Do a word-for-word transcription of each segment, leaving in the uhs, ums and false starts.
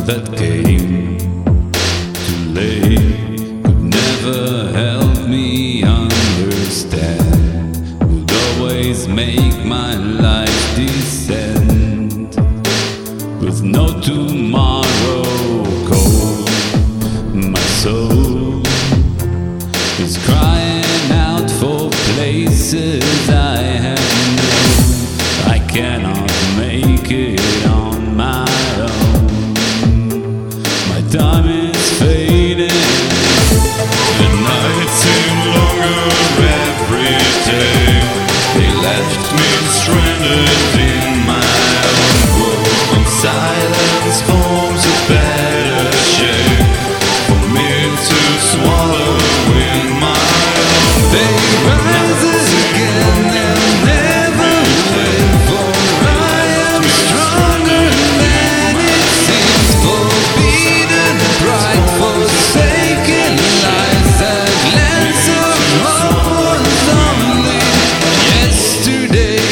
that came too late could never help me understand, would always make my life descend with no tomorrow. Cold, my soul is crying out for places I have known. I cannot make it on my own. My time is fading. The nights seem longer every day. They left me stranded in my own world. Silence forms a better shape for me to swallow in my own. They rise again and never wait, for I am stronger than it seems. Forbidden pride, forsaken lies, that glance of hope was only yesterday.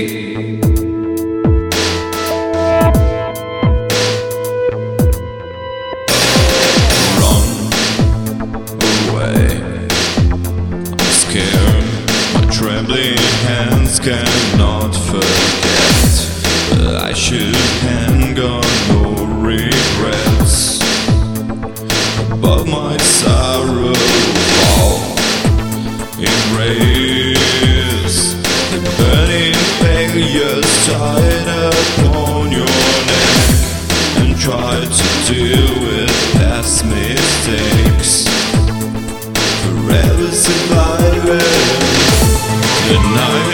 Run away, I'm scared. My trembling hands cannot forget. I should hang on, no regrets. Above my sorrow, fall in rays. The burning failures tied upon your neck, and try to deal with past mistakes. Forever surviving the night.